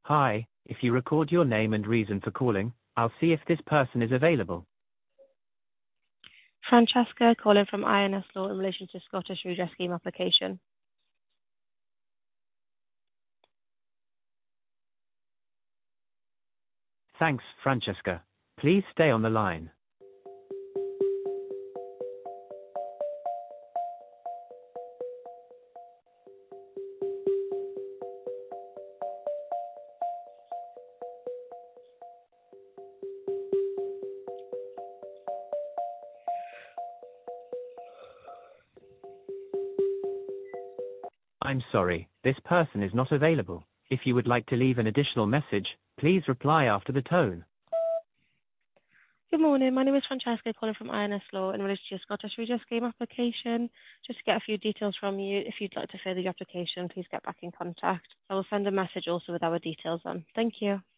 Hi, if you record your name and reason for calling, I'll see if this person is available. Francesca calling from INS Law in relation to Scottish Redress Scheme application. Thanks, Francesca. Please stay on the line. I'm sorry, this person is not available. If you would like to leave an additional message, please reply after the tone. Good morning. My name is Francesca calling from INS Law in relation to your Scottish Redress Scheme application. Just to get a few details from you, if you'd like to further your application, please get back in contact. I will send a message also with our details on. Thank you.